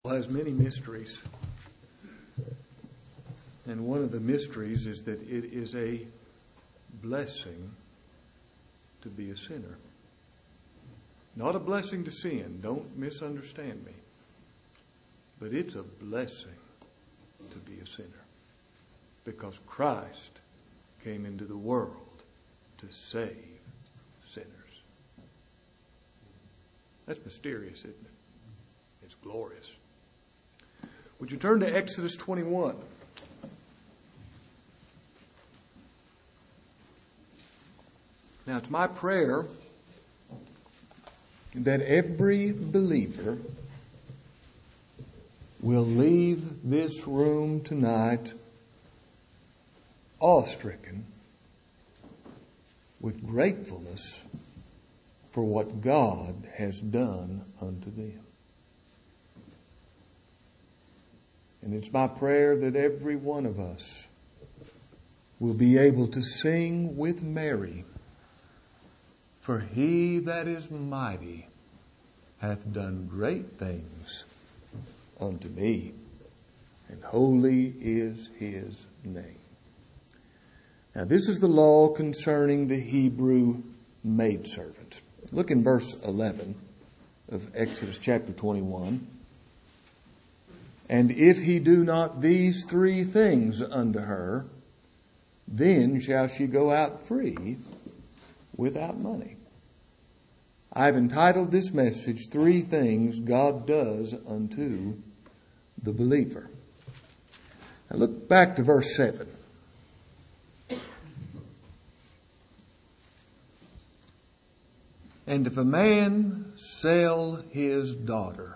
Has many mysteries. And one of the mysteries is that it is a blessing to be a sinner. Not a blessing to sin. Don't misunderstand me. But it's a blessing to be a sinner. Because Christ came into the world to save sinners. That's mysterious, isn't it? It's glorious. Would you turn to Exodus 21? Now, it's my prayer that every believer will leave this room tonight awe-stricken with gratefulness for what God has done unto them. And it's my prayer that every one of us will be able to sing with Mary, for he that is mighty hath done great things unto me, and holy is his name. Now this is the law concerning the Hebrew maidservant. Look in verse 11 of Exodus chapter 21. And if he do not these three things unto her, then shall she go out free without money. I've entitled this message, Three Things God Does Unto the Believer. Now look back to verse 7. And if a man sell his daughter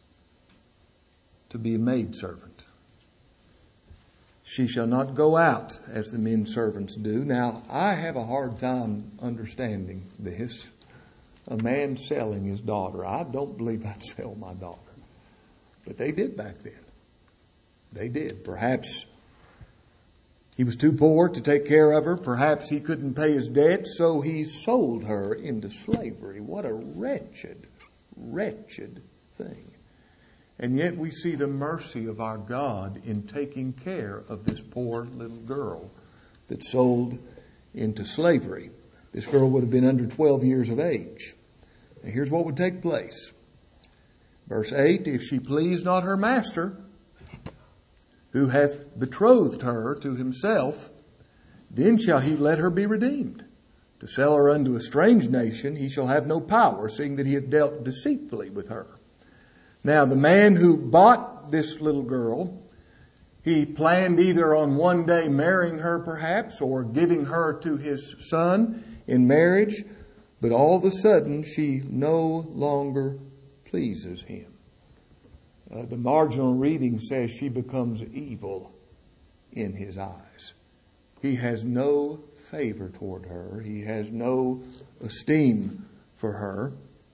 to be a maidservant, she shall not go out as the men servants do. Now, I have a hard time understanding this. A man selling his daughter. I don't believe I'd sell my daughter. But they did back then. They did. Perhaps he was too poor to take care of her. Perhaps he couldn't pay his debt, so he sold her into slavery. What a wretched, wretched thing. And yet we see the mercy of our God in taking care of this poor little girl that's sold into slavery. This girl would have been under 12 years of age. Now here's what would take place. Verse 8, if she please not her master, who hath betrothed her to himself, then shall he let her be redeemed. To sell her unto a strange nation, he shall have no power, seeing that he hath dealt deceitfully with her. Now, the man who bought this little girl, he planned either on one day marrying her perhaps, or giving her to his son in marriage, but all of a sudden she no longer pleases him. The marginal reading says she becomes evil in his eyes. He has no favor toward her. He has no esteem for her.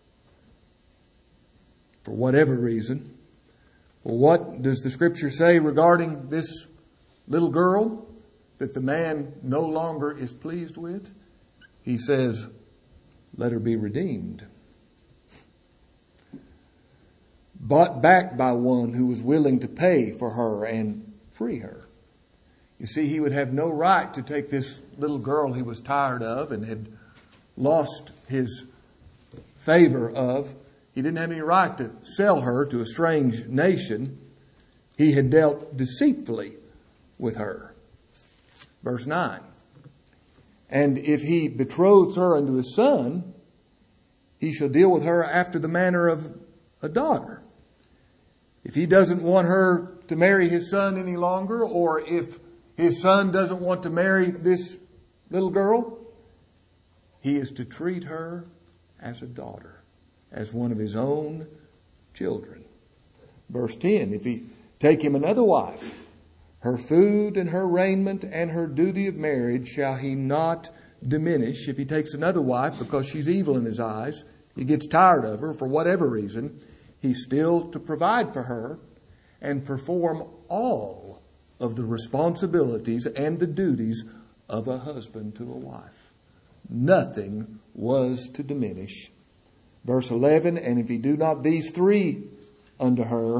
For whatever reason. Well, what does the Scripture say regarding this little girl that the man no longer is pleased with? He says, let her be redeemed. Bought back by one who was willing to pay for her and free her. You see, he would have no right to take this little girl he was tired of and had lost his favor of. He didn't have any right to sell her to a strange nation. He had dealt deceitfully with her. Verse 9. And if he betroths her unto his son, he shall deal with her after the manner of a daughter. If he doesn't want her to marry his son any longer, or if his son doesn't want to marry this little girl, he is to treat her as a daughter, as one of his own children. Verse 10, if he take him another wife, her food and her raiment and her duty of marriage shall he not diminish. If he takes another wife because she's evil in his eyes, he gets tired of her for whatever reason, he's still to provide for her and perform all of the responsibilities and the duties of a husband to a wife. Nothing was to diminish. Verse 11, and if he do not these three unto her,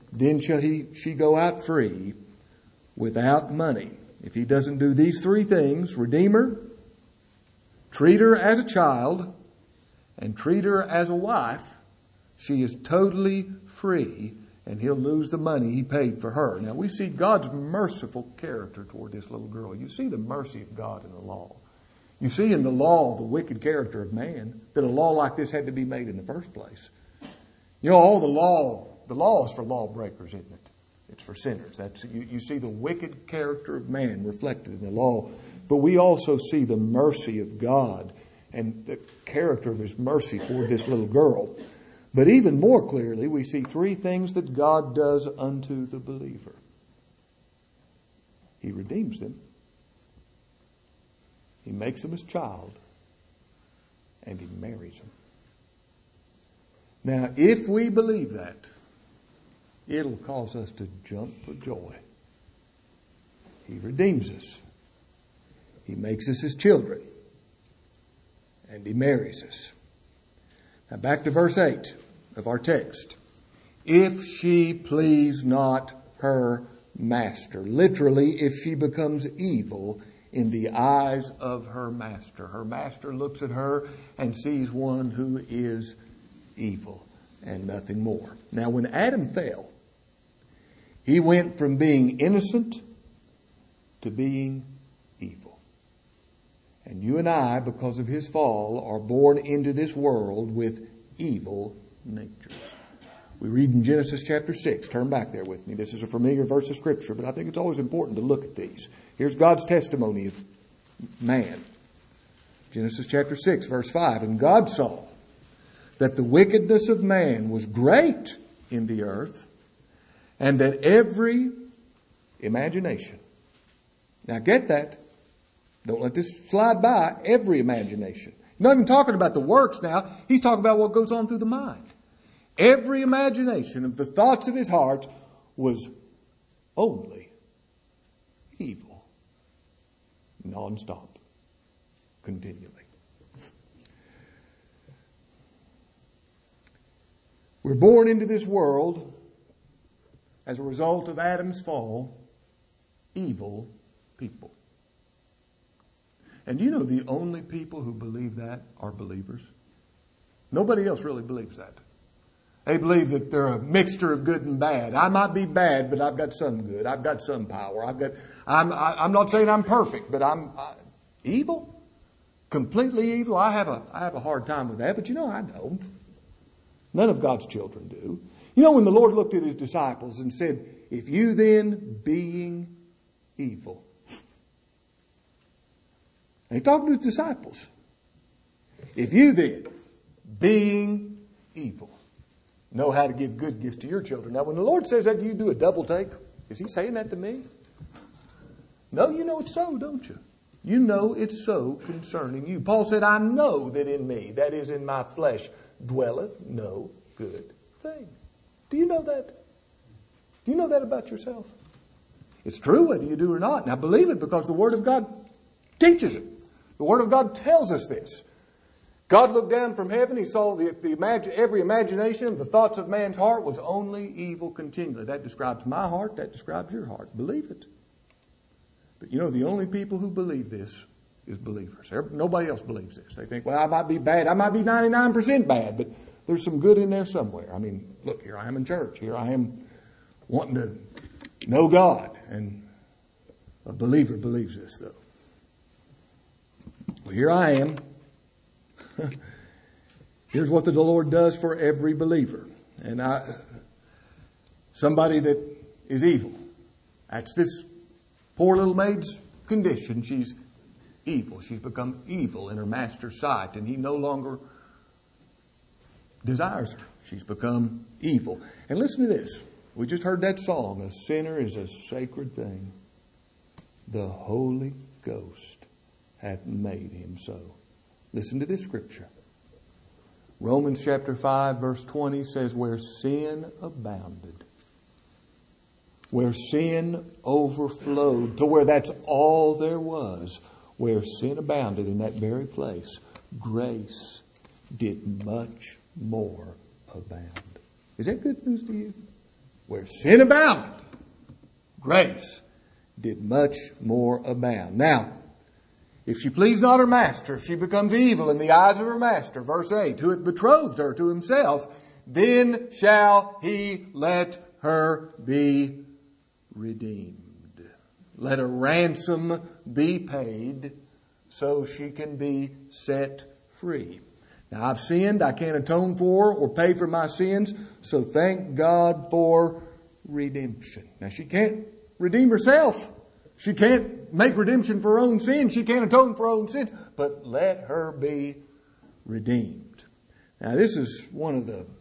then shall she go out free without money. If he doesn't do these three things, redeem her, treat her as a child, and treat her as a wife, she is totally free, and he'll lose the money he paid for her. Now, we see God's merciful character toward this little girl. You see the mercy of God in the law. You see in the law the wicked character of man, that a law like this had to be made in the first place. You know, all the law is for lawbreakers, isn't it? It's for sinners. You see the wicked character of man reflected in the law. But we also see the mercy of God and the character of his mercy toward this little girl. But even more clearly, we see three things that God does unto the believer. He redeems them. He makes them his child. And he marries them. Now, if we believe that, it'll cause us to jump for joy. He redeems us. He makes us his children. And he marries us. Now back to verse 8 of our text. If she please not her master. Literally, if she becomes evil in the eyes of her master. Her master looks at her and sees one who is evil and nothing more. Now when Adam fell, he went from being innocent to being evil. And you and I, because of his fall, are born into this world with evil natures. We read in Genesis chapter 6. Turn back there with me. This is a familiar verse of Scripture, but I think it's always important to look at these. Here's God's testimony of man. Genesis chapter 6, verse 5. And God saw that the wickedness of man was great in the earth, and that every imagination. Now get that. Don't let this slide by. Every imagination. He's not even talking about the works now. He's talking about what goes on through the mind. Every imagination of the thoughts of his heart was only evil. Non-stop. Continually. We're born into this world as a result of Adam's fall, evil people. And you know the only people who believe that are believers? Nobody else really believes that. They believe that they're a mixture of good and bad. I might be bad, but I've got some good. I've got some power. I'm not saying I'm perfect, but I'm evil, completely evil. I have a hard time with that, but you know I don't. None of God's children do. You know when the Lord looked at his disciples and said, "If you then, being evil," and he's talking to his disciples, "If you then, being evil, know how to give good gifts to your children." Now, when the Lord says that, do you do a double take? Is he saying that to me? No, you know it's so, don't you? You know it's so concerning you. Paul said, "I know that in me, that is in my flesh, dwelleth no good thing." Do you know that? Do you know that about yourself? It's true whether you do or not. Now believe it because the Word of God teaches it. The Word of God tells us this. God looked down from heaven. He saw every imagination of the thoughts of man's heart was only evil continually. That describes my heart. That describes your heart. Believe it. But you know, the only people who believe this is believers. Nobody else believes this. They think, well, I might be bad. I might be 99% bad, but there's some good in there somewhere. I mean, look, here I am in church. Here I am wanting to know God. And a believer believes this, though. Well, here I am. Here's what the Lord does for every believer. And somebody that is evil. That's this poor little maid's condition. She's evil. She's become evil in her master's sight, and he no longer desires her. She's become evil. And listen to this. We just heard that song, "A sinner is a sacred thing. The Holy Ghost hath made him so." Listen to this scripture. Romans chapter 5 verse 20 says, "Where sin abounded," where sin overflowed to where that's all there was, where sin abounded in that very place, grace did much more abound. Is that good news to you? where sin abounded, grace did much more abound. Now, if she please not her master, if she becomes evil in the eyes of her master, verse 8, who hath betrothed her to himself, then shall he let her be redeemed. Let a ransom be paid so she can be set free. Now, I've sinned. I can't atone for or pay for my sins. So thank God for redemption. Now, she can't redeem herself. She can't make redemption for her own sins. She can't atone for her own sins. But let her be redeemed. Now, this is one of the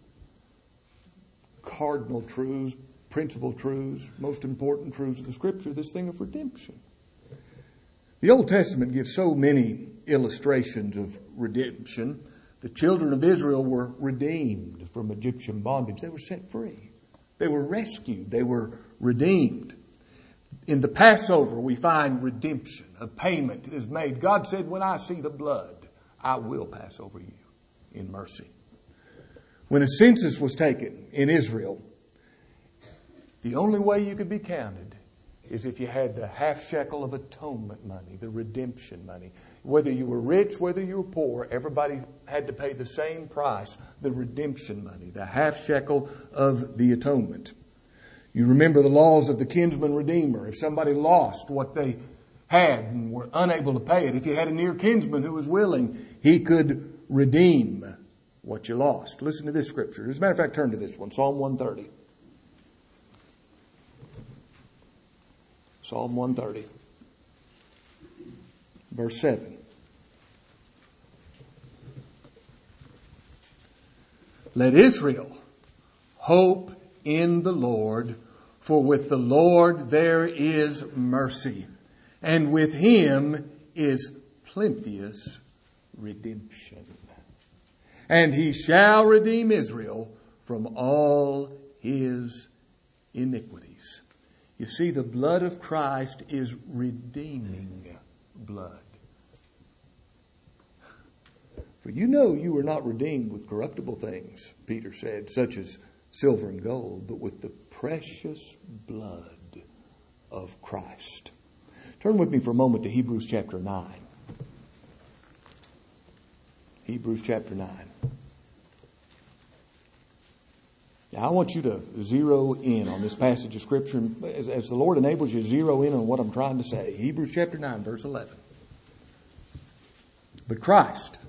cardinal truths, principal truths, most important truths of the Scripture, this thing of redemption. The Old Testament gives so many illustrations of redemption. The children of Israel were redeemed from Egyptian bondage. They were set free. They were rescued. They were redeemed. In the Passover, we find redemption. A payment is made. God said, when I see the blood, I will pass over you in mercy. When a census was taken in Israel, the only way you could be counted is if you had the half shekel of atonement money, the redemption money. Whether you were rich, whether you were poor, everybody had to pay the same price, the redemption money, the half shekel of the atonement. You remember the laws of the kinsman redeemer. If somebody lost what they had and were unable to pay it, if you had a near kinsman who was willing, he could redeem what you lost. Listen to this scripture. As a matter of fact, turn to this one, Psalm 130. Psalm 130, verse 7. Let Israel hope in the Lord, for with the Lord there is mercy, and with him is plenteous redemption. And he shall redeem Israel from all his iniquities. You see, the blood of Christ is redeeming blood. For you know you were not redeemed with corruptible things, Peter said, such as silver and gold, but with the precious blood of Christ. Turn with me for a moment to Hebrews chapter 9. Hebrews chapter 9. Now, I want you to zero in on this passage of Scripture as the Lord enables you to zero in on what I'm trying to say. Hebrews chapter 9, verse 11. But Christ,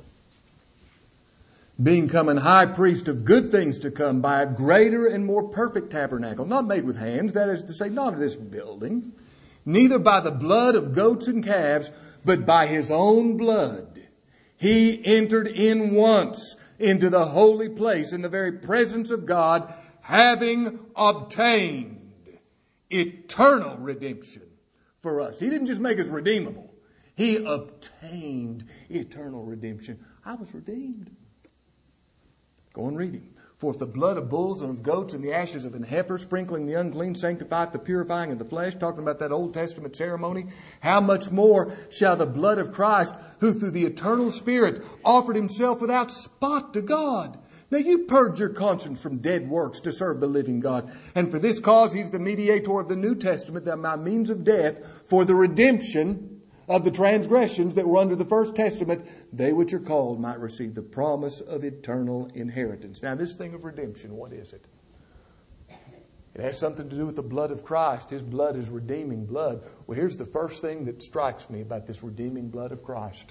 being come an high priest of good things to come by a greater and more perfect tabernacle, not made with hands, that is to say, not of this building, neither by the blood of goats and calves, but by his own blood, he entered in once into the holy place in the very presence of God, having obtained eternal redemption for us. He didn't just make us redeemable. He obtained eternal redemption. I was redeemed. Go on reading. For if the blood of bulls and of goats and the ashes of an heifer, sprinkling the unclean, sanctifieth the purifying of the flesh, talking about that Old Testament ceremony, how much more shall the blood of Christ, who through the eternal Spirit offered himself without spot to God. Now you purge your conscience from dead works to serve the living God. And for this cause he's the mediator of the New Testament, that by means of death, for the redemption of the transgressions that were under the first testament, they which are called might receive the promise of eternal inheritance. Now, this thing of redemption, what is it? It has something to do with the blood of Christ. His blood is redeeming blood. Well, here's the first thing that strikes me about this redeeming blood of Christ.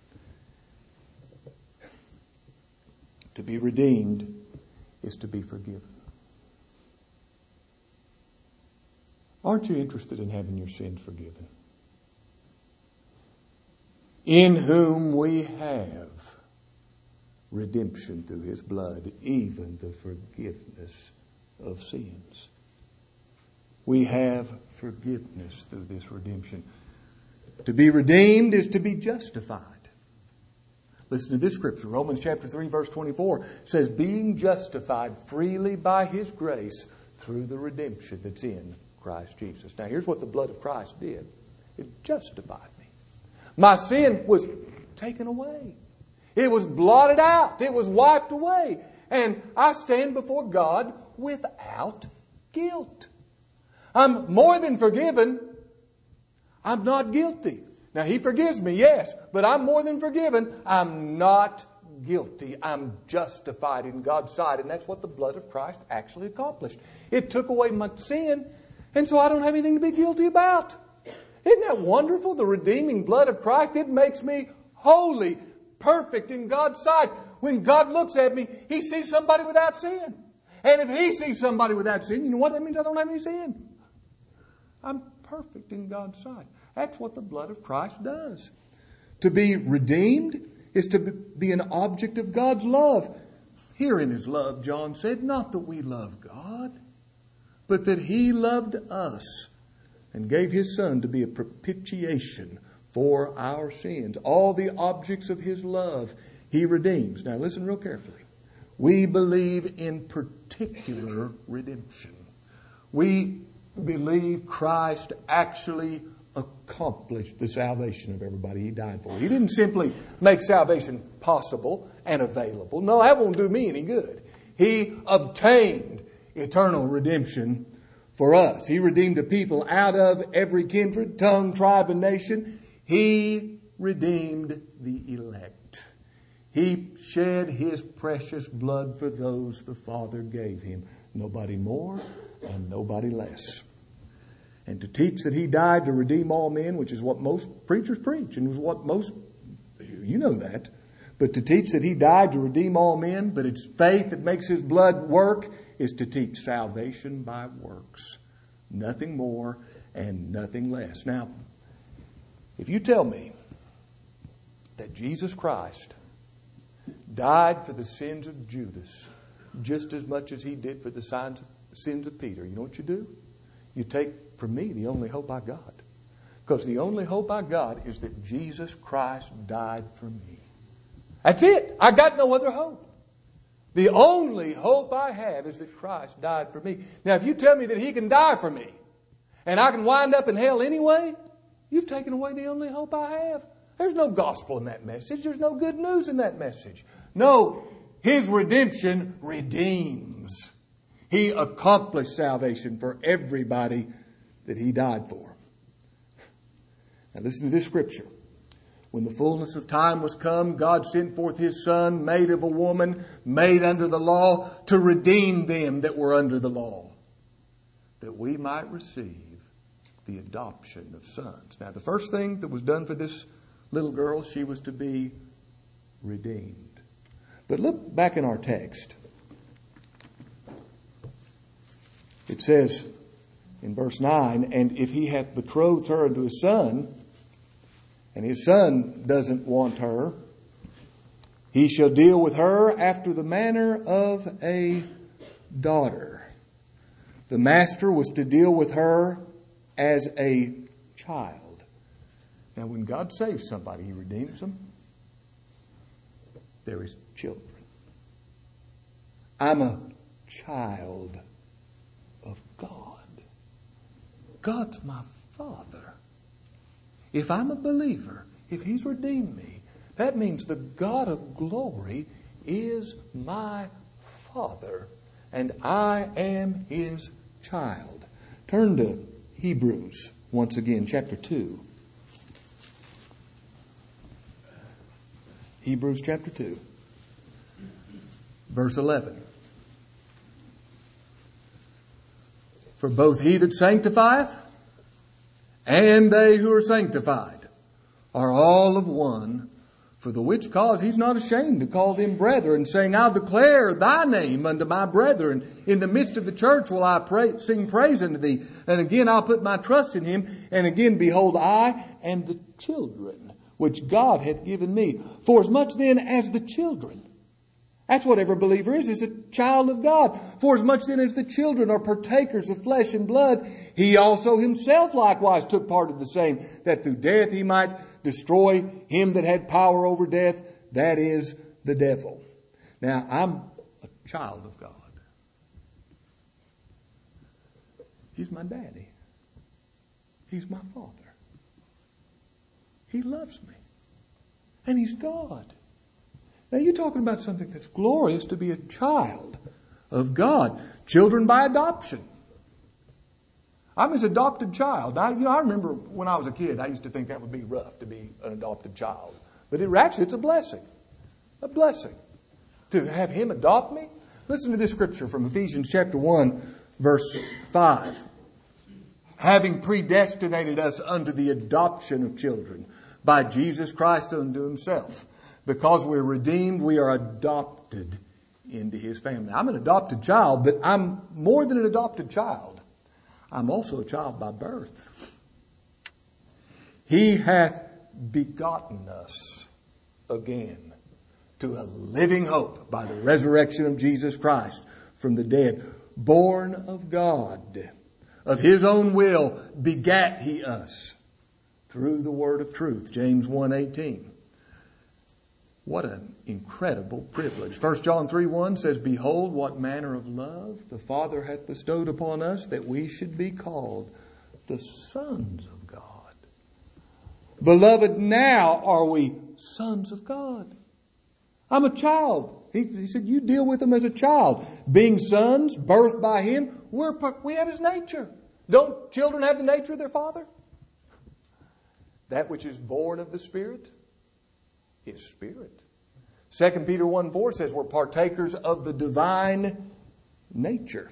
To be redeemed is to be forgiven. Aren't you interested in having your sins forgiven? In whom we have redemption through his blood, even the forgiveness of sins. We have forgiveness through this redemption. To be redeemed is to be justified. Listen to this scripture. Romans chapter 3 verse 24 says, being justified freely by his grace through the redemption that's in Christ Jesus. Now here's what the blood of Christ did. It justified me. My sin was taken away. It was blotted out. It was wiped away. And I stand before God without guilt. I'm more than forgiven. I'm not guilty. Now, He forgives me, yes, but I'm more than forgiven. I'm not guilty. I'm justified in God's sight. And that's what the blood of Christ actually accomplished. It took away my sin, and so I don't have anything to be guilty about. Isn't that wonderful? The redeeming blood of Christ, it makes me holy, perfect in God's sight. When God looks at me, He sees somebody without sin. And if He sees somebody without sin, you know what that means? I don't have any sin. I'm perfect in God's sight. That's what the blood of Christ does. To be redeemed is to be an object of God's love. Herein is love, John said, not that we love God, but that He loved us and gave His Son to be a propitiation for our sins. All the objects of His love He redeems. Now listen real carefully. We believe in particular redemption. We believe Christ actually accomplished the salvation of everybody He died for. He didn't simply make salvation possible and available. No, that won't do me any good. He obtained eternal redemption for us. He redeemed a people out of every kindred, tongue, tribe, and nation. He redeemed the elect. He shed His precious blood for those the Father gave Him. Nobody more and nobody less. And to teach that He died to redeem all men, which is what most preachers preach, and was what most, you know that. But to teach that He died to redeem all men, but it's faith that makes His blood work, is to teach salvation by works. Nothing more and nothing less. Now, if you tell me that Jesus Christ died for the sins of Judas just as much as He did for the sins of Peter, you know what you do? You take from me the only hope I got. Because the only hope I got is that Jesus Christ died for me. That's it. I got no other hope. The only hope I have is that Christ died for me. Now, if you tell me that He can die for me and I can wind up in hell anyway, you've taken away the only hope I have. There's no gospel in that message. There's no good news in that message. No, His redemption redeems. He accomplished salvation for everybody that He died for. Now listen to this scripture. When the fullness of time was come, God sent forth His Son, made of a woman, made under the law, to redeem them that were under the law, that we might receive the adoption of sons. Now the first thing that was done for this little girl, she was to be redeemed. But look back in our text. It says in verse 9, and if he hath betrothed her unto his son, and his son doesn't want her, he shall deal with her after the manner of a daughter. The master was to deal with her as a child. Now when God saves somebody, He redeems them. There is children. I'm a child of God. God's my Father. If I'm a believer, if He's redeemed me, that means the God of glory is my Father, and I am His child. Turn to Hebrews once again, chapter 2. Hebrews chapter 2, verse 11. For both He that sanctifieth and they who are sanctified are all of one, for the which cause He's not ashamed to call them brethren, saying, I'll declare Thy name unto my brethren. In the midst of the church will I sing praise unto Thee. And again I'll put my trust in Him. And again, behold, I and the children which God hath given me. For as much then as the children, that's what every believer is a child of God. For as much then as the children are partakers of flesh and blood, He also Himself likewise took part of the same, that through death He might destroy him that had power over death, that is, the devil. Now, I'm a child of God. He's my daddy. He's my Father. He loves me. And He's God. Now you're talking about something that's glorious, to be a child of God. Children by adoption. I'm his adopted child. I remember when I was a kid, I used to think that would be rough to be an adopted child. But it's a blessing. A blessing. To have him adopt me. Listen to this scripture from Ephesians chapter 1, verse 5. Having predestinated us unto the adoption of children by Jesus Christ unto himself. Because we're redeemed, we are adopted into his family. I'm an adopted child, but I'm more than an adopted child. I'm also a child by birth. He hath begotten us again to a living hope by the resurrection of Jesus Christ from the dead. Born of God, of his own will begat he us through the word of truth. James 1:18. What an incredible privilege. 1 John 3:1 says, Behold, what manner of love the Father hath bestowed upon us, that we should be called the sons of God. Beloved, now are we sons of God. I'm a child. He said, you deal with them as a child. Being sons, birthed by him, we have his nature. Don't children have the nature of their father? That which is born of the Spirit is spirit. 2 Peter 1:4 says we're partakers of the divine nature.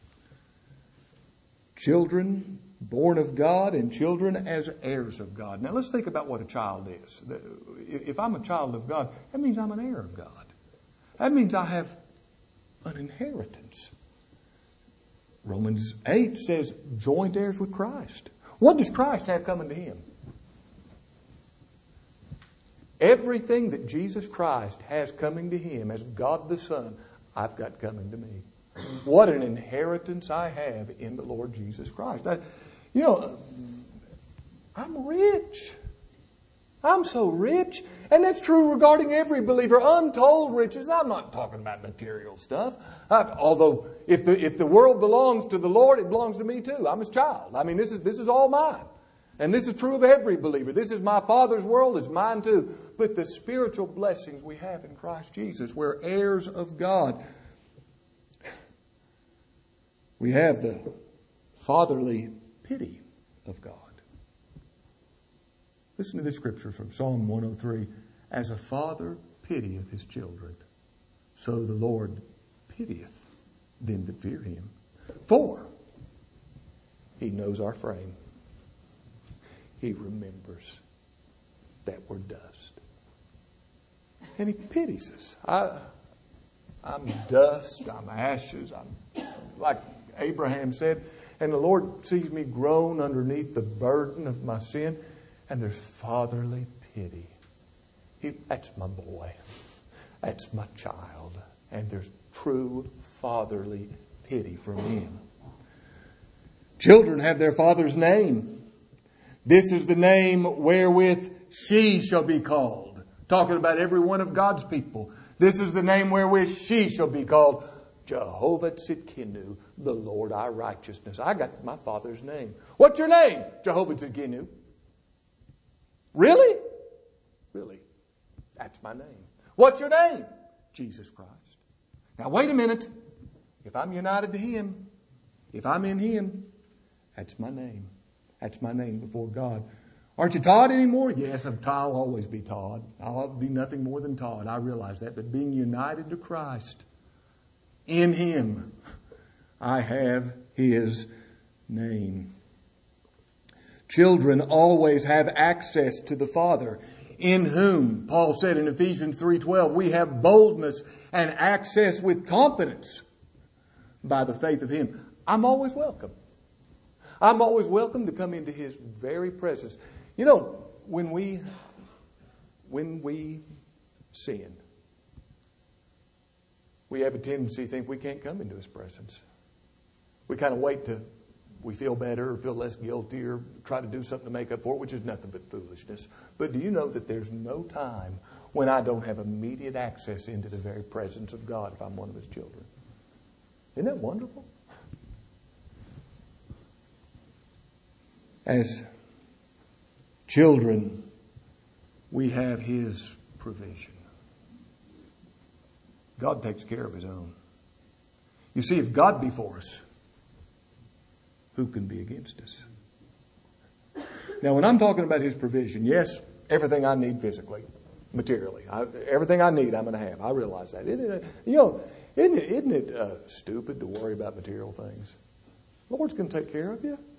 Children born of God and children as heirs of God. Now let's think about what a child is. If I'm a child of God, that means I'm an heir of God. That means I have an inheritance. Romans 8 says joint heirs with Christ. What does Christ have coming to him? Everything that Jesus Christ has coming to him as God the Son, I've got coming to me. What an inheritance I have in the Lord Jesus Christ. I'm rich. I'm so rich. And that's true regarding every believer. Untold riches. I'm not talking about material stuff. Although if the world belongs to the Lord, it belongs to me too. I'm his child. I mean, this is all mine. And this is true of every believer. This is my Father's world. It's mine too. But the spiritual blessings we have in Christ Jesus, we're heirs of God. We have the fatherly pity of God. Listen to this scripture from Psalm 103. As a father pitieth his children, so the Lord pitieth them that fear him. For he knows our frame. He remembers that we're dust. And he pities us. I'm dust, I'm ashes, I'm like Abraham said, and the Lord sees me groan underneath the burden of my sin, and there's fatherly pity. That's my boy. That's my child. And there's true fatherly pity from him. Children have their father's name. This is the name wherewith she shall be called. Talking about every one of God's people. This is the name wherewith she shall be called. Jehovah Tzidkenu, the Lord our righteousness. I got my father's name. What's your name? Jehovah Tzidkenu. Really? Really? That's my name. What's your name? Jesus Christ. Now wait a minute. If I'm united to him, if I'm in him, that's my name. That's my name before God. Aren't you Todd anymore? Yes, I'll always be Todd. I'll be nothing more than Todd. I realize that. But being united to Christ, in him, I have his name. Children always have access to the Father, in whom, Paul said in Ephesians 3:12, we have boldness and access with confidence by the faith of him. I'm always welcome. I'm always welcome to come into his very presence. You know, when we sin, we have a tendency to think we can't come into his presence. We kind of wait till we feel better or feel less guilty or try to do something to make up for it, which is nothing but foolishness. But do you know that there's no time when I don't have immediate access into the very presence of God if I'm one of his children? Isn't that wonderful? As children, we have his provision. God takes care of his own. You see, if God be for us, who can be against us? Now, when I'm talking about His provision, yes, everything I need physically, materially, everything I need, I'm going to have. I realize that. Isn't it stupid to worry about material things? The Lord's going to take care of you.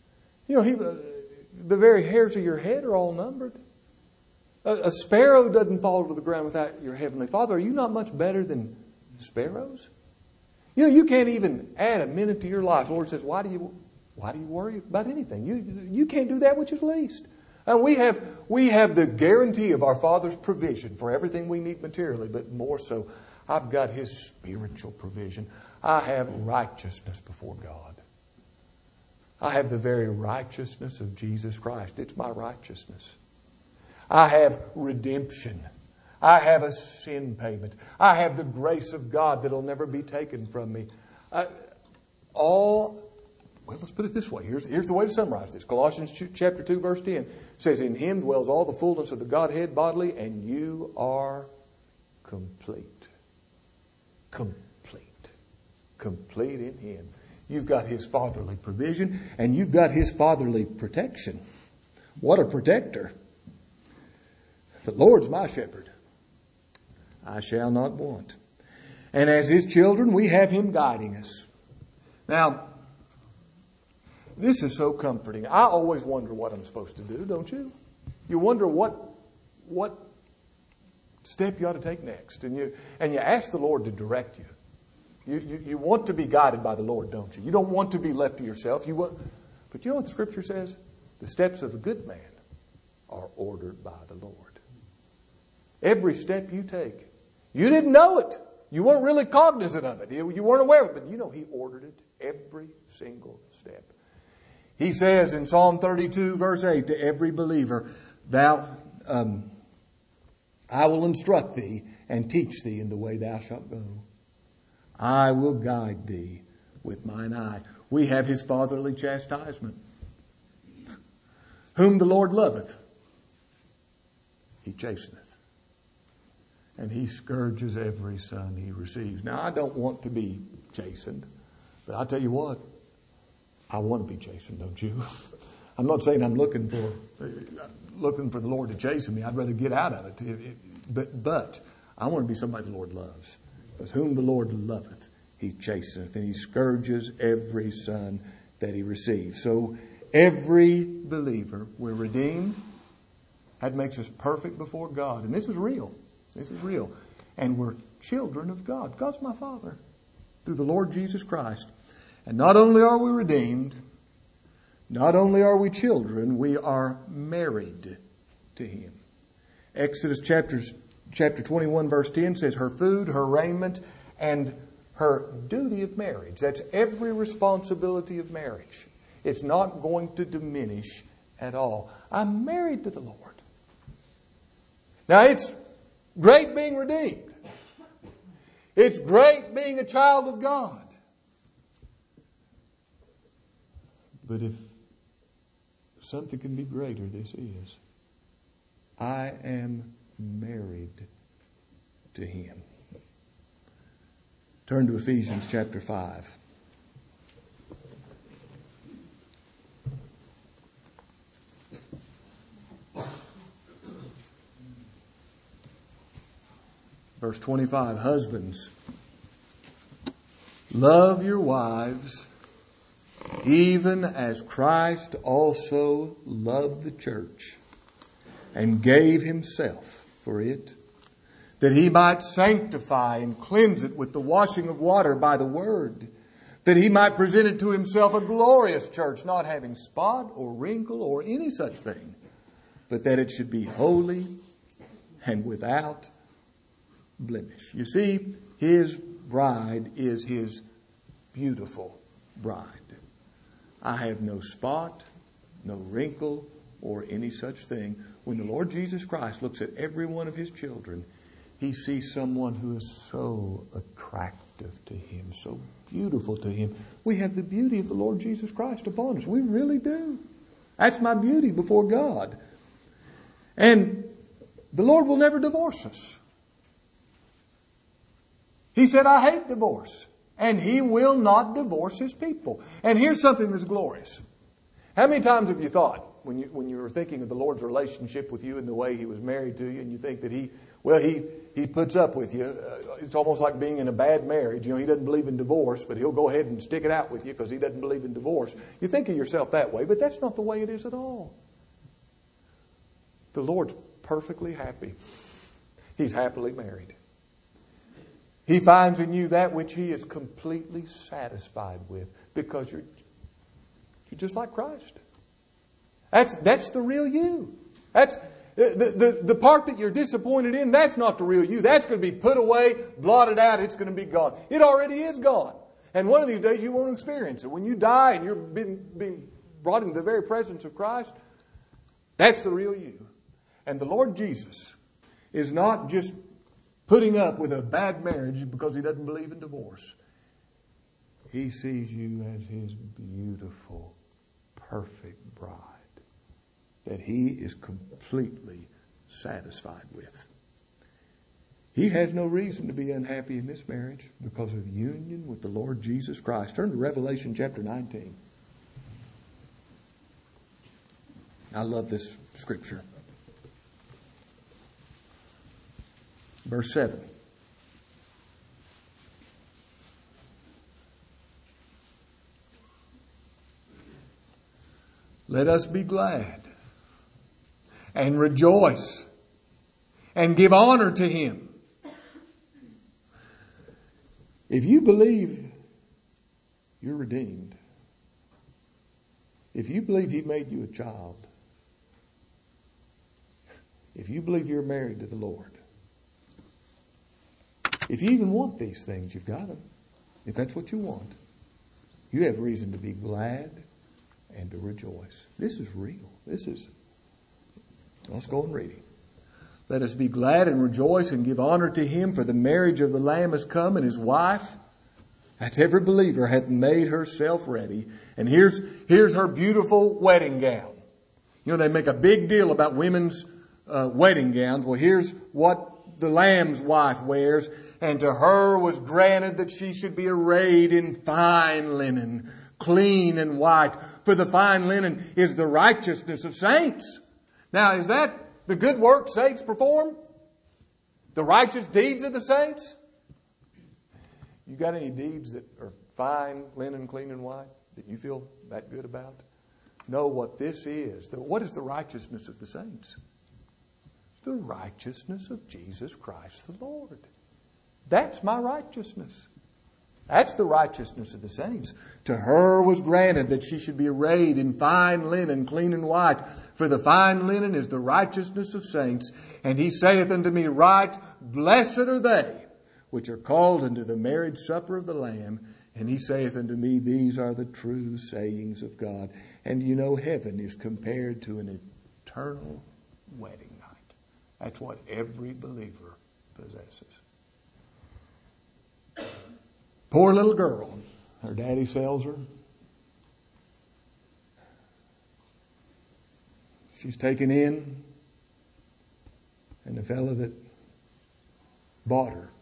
The very hairs of your head are all numbered. A sparrow doesn't fall to the ground without your Heavenly Father. Are you not much better than sparrows? You can't even add a minute to your life. The Lord says, why do you worry about anything? You can't do that which is least. And we have the guarantee of our Father's provision for everything we need materially, but more so, I've got His spiritual provision. I have righteousness before God. I have the very righteousness of Jesus Christ. It's my righteousness. I have redemption. I have a sin payment. I have the grace of God that will never be taken from me. Well, let's put it this way. Here's the way to summarize this. Colossians chapter 2, verse 10 says, in Him dwells all the fullness of the Godhead bodily, and you are complete. Complete. Complete in Him. You've got His fatherly provision, and you've got His fatherly protection. What a protector. The Lord's my shepherd. I shall not want. And as His children, we have Him guiding us. Now, this is so comforting. I always wonder what I'm supposed to do, don't you? You wonder what step you ought to take next. And you ask the Lord to direct you. You want to be guided by the Lord, don't you? You don't want to be left to yourself. But you know what the Scripture says? The steps of a good man are ordered by the Lord. Every step you take. You didn't know it. You weren't really cognizant of it. You weren't aware of it. But He ordered it every single step. He says in Psalm 32, verse 8, to every believer, I will instruct thee and teach thee in the way thou shalt go. I will guide thee with mine eye. We have His fatherly chastisement. Whom the Lord loveth, He chasteneth. And He scourges every son He receives. Now, I don't want to be chastened, but I'll tell you what, I want to be chastened, don't you? I'm not saying I'm looking for the Lord to chasten me. I'd rather get out of it. But I want to be somebody the Lord loves. Because whom the Lord loveth, He chasteneth, and He scourges every son that He receives. So every believer, we're redeemed. That makes us perfect before God. And this is real. This is real. And we're children of God. God's my Father through the Lord Jesus Christ. And not only are we redeemed, not only are we children, we are married to Him. Exodus chapter 21, verse 10 says, her food, her raiment, and her duty of marriage. That's every responsibility of marriage. It's not going to diminish at all. I'm married to the Lord. Now, it's great being redeemed. It's great being a child of God. But if something can be greater, this is. I am married to Him. Turn to Ephesians chapter 5. Verse 25, husbands, love your wives, even as Christ also loved the church and gave Himself for it, that He might sanctify and cleanse it with the washing of water by the word, that He might present it to Himself a glorious church, not having spot or wrinkle or any such thing, but that it should be holy and without blemish. You see, His bride is His beautiful bride. I have no spot, no wrinkle, or any such thing. When the Lord Jesus Christ looks at every one of His children, He sees someone who is so attractive to Him, so beautiful to Him. We have the beauty of the Lord Jesus Christ upon us. We really do. That's my beauty before God. And the Lord will never divorce us. He said, I hate divorce. And He will not divorce His people. And here's something that's glorious. How many times have you thought, when you were thinking of the Lord's relationship with you and the way He was married to you, and you think that He puts up with you. It's almost like being in a bad marriage. He doesn't believe in divorce, but He'll go ahead and stick it out with you because He doesn't believe in divorce. You think of yourself that way, but that's not the way it is at all. The Lord's perfectly happy. He's happily married. He finds in you that which He is completely satisfied with because you're just like Christ. That's the real you. That's the part that you're disappointed in, that's not the real you. That's going to be put away, blotted out, it's going to be gone. It already is gone. And one of these days you won't experience it. When you die and you're being brought into the very presence of Christ, that's the real you. And the Lord Jesus is not just putting up with a bad marriage because He doesn't believe in divorce. He sees you as His beautiful, perfect bride that He is completely satisfied with. He has no reason to be unhappy in this marriage because of union with the Lord Jesus Christ. Turn to Revelation chapter 19. I love this scripture. Verse 7. Let us be glad and rejoice and give honor to Him. If you believe you're redeemed, if you believe He made you a child, if you believe you're married to the Lord, if you even want these things, you've got them. If that's what you want, you have reason to be glad and to rejoice. This is real. Let's go and read it. Let us be glad and rejoice and give honor to Him, for the marriage of the Lamb has come, and His wife, that's every believer, hath made herself ready. And here's her beautiful wedding gown. They make a big deal about women's wedding gowns. Well, here's what the Lamb's wife wears. And to her was granted that she should be arrayed in fine linen, clean and white. For the fine linen is the righteousness of saints. Now, is that the good work saints perform? The righteous deeds of the saints? You got any deeds that are fine, linen, clean and white that you feel that good about? Know what this is. What is the righteousness of the saints? The righteousness of Jesus Christ the Lord. That's my righteousness. That's the righteousness of the saints. To her was granted that she should be arrayed in fine linen, clean and white. For the fine linen is the righteousness of saints. And He saith unto me, Right, blessed are they which are called unto the marriage supper of the Lamb. And He saith unto me, These are the true sayings of God. And heaven is compared to an eternal wedding night. That's what every believer possesses. Poor little girl. Her daddy sells her. She's taken in. And the fellow that bought her,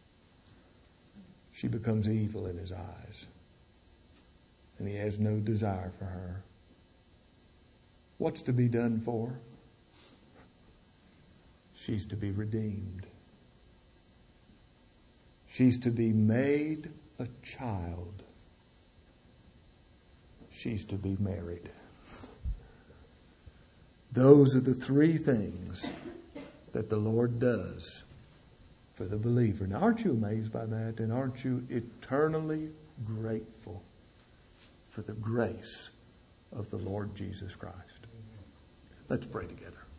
she becomes evil in his eyes. And he has no desire for her. What's to be done for her? She's to be redeemed. She's to be made a child. She's to be married. Those are the three things that the Lord does for the believer. Now, aren't you amazed by that? And aren't you eternally grateful for the grace of the Lord Jesus Christ? Let's pray together.